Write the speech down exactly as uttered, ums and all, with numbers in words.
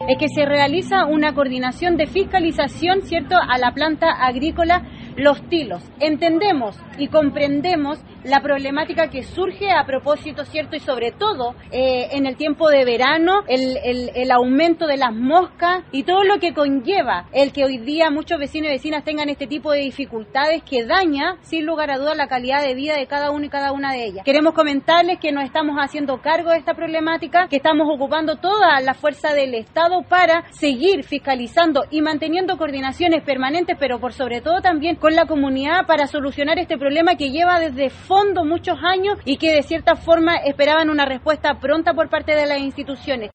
es que se realiza una coordinación de fiscalización, ¿cierto?, a la planta agrícola Los Tilos. Entendemos y comprendemos la problemática que surge a propósito, ¿cierto?, y sobre todo eh, en el tiempo de verano, el, el, el aumento de las moscas y todo lo que conlleva el que hoy día muchos vecinos y vecinas tengan este tipo de dificultades que daña, sin lugar a dudas, la calidad de vida de cada uno y cada una de ellas. Queremos comentarles que nos estamos haciendo cargo de esta problemática, que estamos ocupando toda la fuerza del Estado para seguir fiscalizando y manteniendo coordinaciones permanentes, pero por sobre todo también con la comunidad para solucionar este problema que lleva desde fondo muchos años y que de cierta forma esperaban una respuesta pronta por parte de las instituciones.